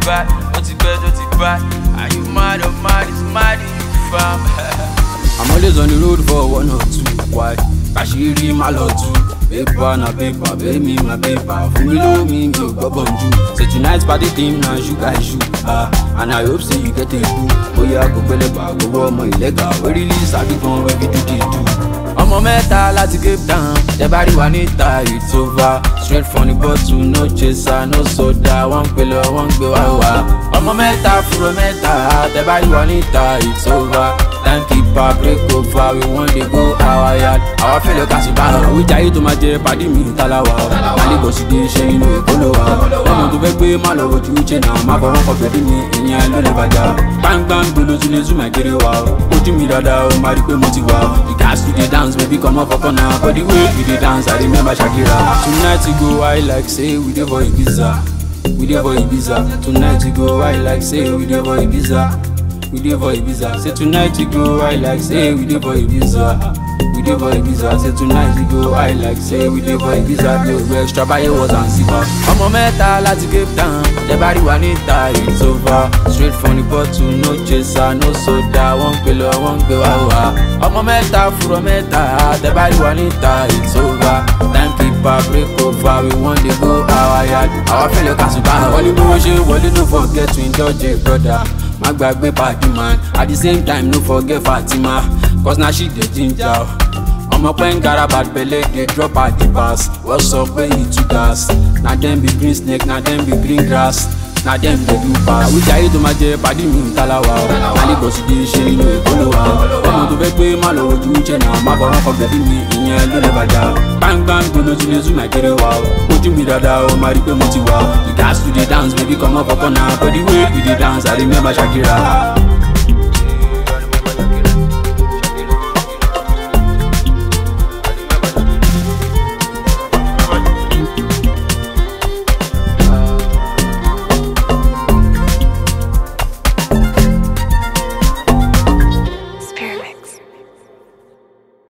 bad, are you mad or mad? It's mad in you, fam. I'm always on the road for 1 or 2. Why? Kashiri malotu. Paper na paper, pay me my paper. For me know me, go bonju. Say tonight's party team now, you guys shoot. And I hope say you get a boo. Oh yeah, go beleba, go warm my illegal. We release I be gone, we do the ọmọ mẹ́ta láti Cape Town, tẹ́ bá rí wa níta it's over. Straight from the bottle, no chaser, no soda. Wọ́n pè lọ, wọ́n gbé wá wá. Ọmọ mẹ́ta fúro mẹ́ta, tẹ́ bá rí wa níta it's over. Time keeper break over, we wan dey go our yard. Àwa fẹ́ lọ kásùbà, òwe jayé tó máa jẹ pàdé mi tálàwà. Alégọ̀sì dé ṣe inú ìkóló wa. Ọmọ tó fẹ́ gbé má lọ wojú ṣe náà, má fọwọ́ kọ bẹ̀rẹ̀ mi, ìyẹn ló lè bàjá. Gbangban gbolo tún lè zoom àkéré wa. Ojú mi dáadáa, ó máa rí pé mo ti wà. The gas to dey dance, baby come up for corner. But the way we dey dance, I remember Shakira. Tonight we go high like say we dey for Ibiza. We dey for Ibiza. Tonight we go high like say we dey for Ibiza. We dey for Ibiza. Say tonight we go high like say we dey for Ibiza. We dey for Ibiza. Say tonight we go high like say we dey for Ibiza. Blow extra buy was and silver. Ọmọ mẹ́ta láti Cape Town, tẹ́ bá rí wa níta it's over. Straight from the bottle, no chaser, no soda. Wọ́n pè lọ, wọ́n gbé wá wá. Ọmọ mẹ́ta fúro mẹ́ta, tẹ́ bá rí wa níta it's over. Time keeper break over, we wan dey go our yard. Àwa fẹ́ lọ kásùbà, wọ́n ní bí wọ́n ṣe wọlé, no forget to indulge a brother. Má gbàgbé party man, at the same time no forget Fatima. Cause now she dey ginger. Ọmọ pẹ́ńkara bad belle dey drop at the pass. What's up when you too gas? Na dem be green snake, na dem be green grass. Na dem dey do pass. Àwùjọ ayé tó máa jẹ pàdé mi tálàwà. Alégọ̀sì dé ṣe inú ìkóló wa. Ọmọ tó fẹ́ gbé má lọ wojú ṣe náà, má fọwọ́ kọ bẹ̀rẹ̀ mi, ìyẹn ló lè bàjá. Gbangban gbolo tún lè zoom àkéré wa. Ojú mi dáadáa, ó máa rí pé mo ti wà. The gas to dey dance, baby come up for corner. But the way we dey dance, I remember Shakira.